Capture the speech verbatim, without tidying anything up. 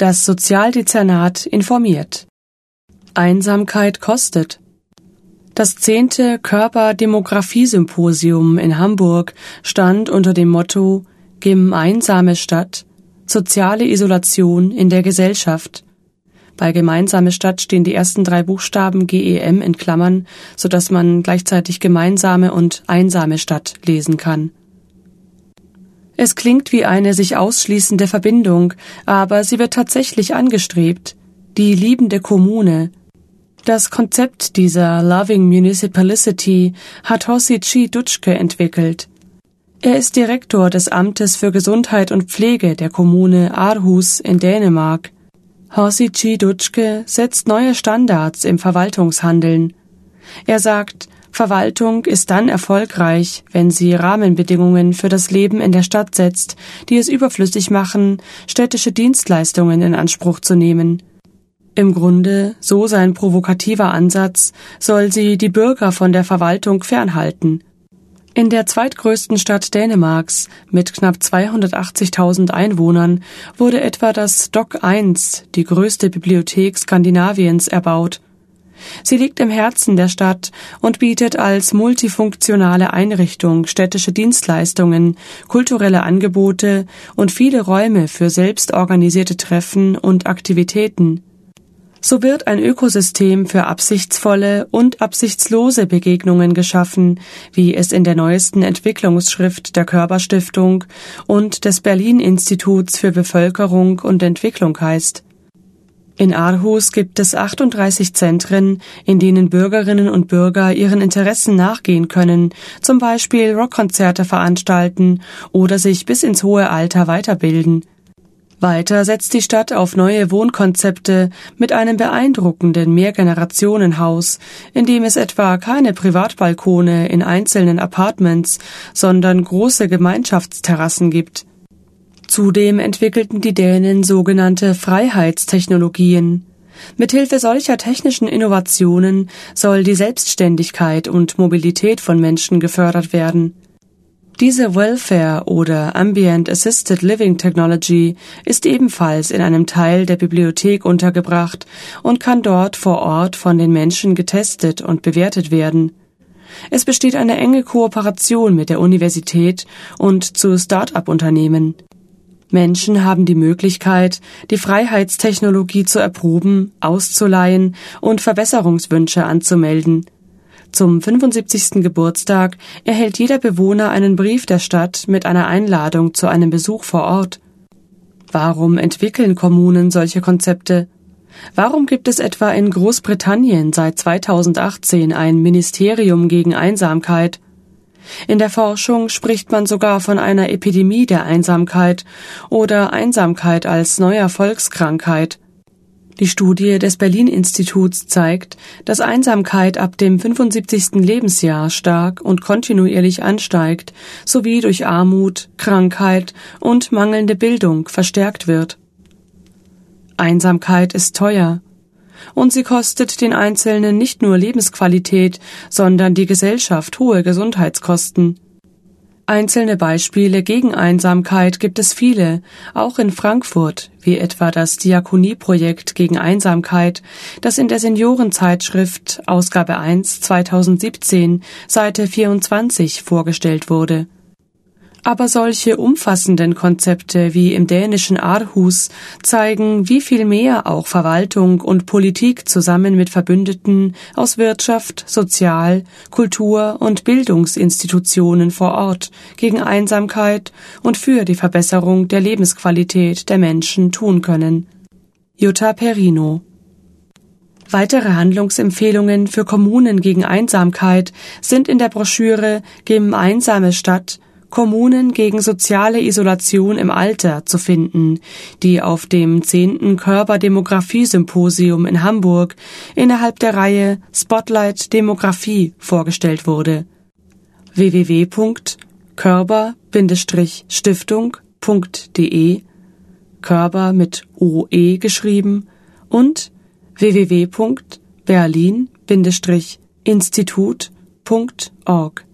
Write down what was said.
Das Sozialdezernat informiert. Einsamkeit kostet. Das zehnte Körper-Demografie-Symposium in Hamburg stand unter dem Motto Gemeinsame Stadt – Soziale Isolation in der Gesellschaft. Bei Gemeinsame Stadt stehen die ersten drei Buchstaben G E M in Klammern, sodass man gleichzeitig Gemeinsame und Einsame Stadt lesen kann. Es klingt wie eine sich ausschließende Verbindung, aber sie wird tatsächlich angestrebt. Die liebende Kommune. Das Konzept dieser Loving Municipality hat Hosi Dutschke entwickelt. Er ist Direktor des Amtes für Gesundheit und Pflege der Kommune Aarhus in Dänemark. Hosi Dutschke setzt neue Standards im Verwaltungshandeln. Er sagt, Verwaltung ist dann erfolgreich, wenn sie Rahmenbedingungen für das Leben in der Stadt setzt, die es überflüssig machen, städtische Dienstleistungen in Anspruch zu nehmen. Im Grunde, so sein provokativer Ansatz, soll sie die Bürger von der Verwaltung fernhalten. In der zweitgrößten Stadt Dänemarks mit knapp zweihundertachtzigtausend Einwohnern wurde etwa das D O C eins, die größte Bibliothek Skandinaviens, erbaut. Sie liegt im Herzen der Stadt und bietet als multifunktionale Einrichtung städtische Dienstleistungen, kulturelle Angebote und viele Räume für selbstorganisierte Treffen und Aktivitäten. So wird ein Ökosystem für absichtsvolle und absichtslose Begegnungen geschaffen, wie es in der neuesten Entwicklungsschrift der Körber-Stiftung und des Berlin-Instituts für Bevölkerung und Entwicklung heißt. In Aarhus gibt es achtunddreißig Zentren, in denen Bürgerinnen und Bürger ihren Interessen nachgehen können, zum Beispiel Rockkonzerte veranstalten oder sich bis ins hohe Alter weiterbilden. Weiter setzt die Stadt auf neue Wohnkonzepte mit einem beeindruckenden Mehrgenerationenhaus, in dem es etwa keine Privatbalkone in einzelnen Apartments, sondern große Gemeinschaftsterrassen gibt. Zudem entwickelten die Dänen sogenannte Freiheitstechnologien. Mithilfe solcher technischen Innovationen soll die Selbstständigkeit und Mobilität von Menschen gefördert werden. Diese Welfare- oder Ambient Assisted Living Technology ist ebenfalls in einem Teil der Bibliothek untergebracht und kann dort vor Ort von den Menschen getestet und bewertet werden. Es besteht eine enge Kooperation mit der Universität und zu Start-up-Unternehmen. Menschen haben die Möglichkeit, die Freiheitstechnologie zu erproben, auszuleihen und Verbesserungswünsche anzumelden. Zum fünfundsiebzigsten Geburtstag erhält jeder Bewohner einen Brief der Stadt mit einer Einladung zu einem Besuch vor Ort. Warum entwickeln Kommunen solche Konzepte? Warum gibt es etwa in Großbritannien seit zweitausendachtzehn ein Ministerium gegen Einsamkeit? In der Forschung spricht man sogar von einer Epidemie der Einsamkeit oder Einsamkeit als neuer Volkskrankheit. Die Studie des Berlin-Instituts zeigt, dass Einsamkeit ab dem fünfundsiebzigsten Lebensjahr stark und kontinuierlich ansteigt, sowie durch Armut, Krankheit und mangelnde Bildung verstärkt wird. Einsamkeit ist teuer. Und sie kostet den Einzelnen nicht nur Lebensqualität, sondern die Gesellschaft hohe Gesundheitskosten. Einzelne Beispiele gegen Einsamkeit gibt es viele, auch in Frankfurt, wie etwa das Diakonieprojekt gegen Einsamkeit, das in der Seniorenzeitschrift Ausgabe eins zweitausendsiebzehn, Seite vierundzwanzig vorgestellt wurde. Aber solche umfassenden Konzepte wie im dänischen Aarhus zeigen, wie viel mehr auch Verwaltung und Politik zusammen mit Verbündeten aus Wirtschaft, Sozial-, Kultur- und Bildungsinstitutionen vor Ort gegen Einsamkeit und für die Verbesserung der Lebensqualität der Menschen tun können. Jutta Perino. Weitere Handlungsempfehlungen für Kommunen gegen Einsamkeit sind in der Broschüre Gemeinsame Stadt – Kommunen gegen soziale Isolation im Alter zu finden, die auf dem zehnten Körper-Demografie-Symposium in Hamburg innerhalb der Reihe Spotlight Demografie vorgestellt wurde. w w w punkt körper Bindestrich stiftung punkt de, Körper mit O E geschrieben, und w w w punkt berlin Bindestrich institut punkt org.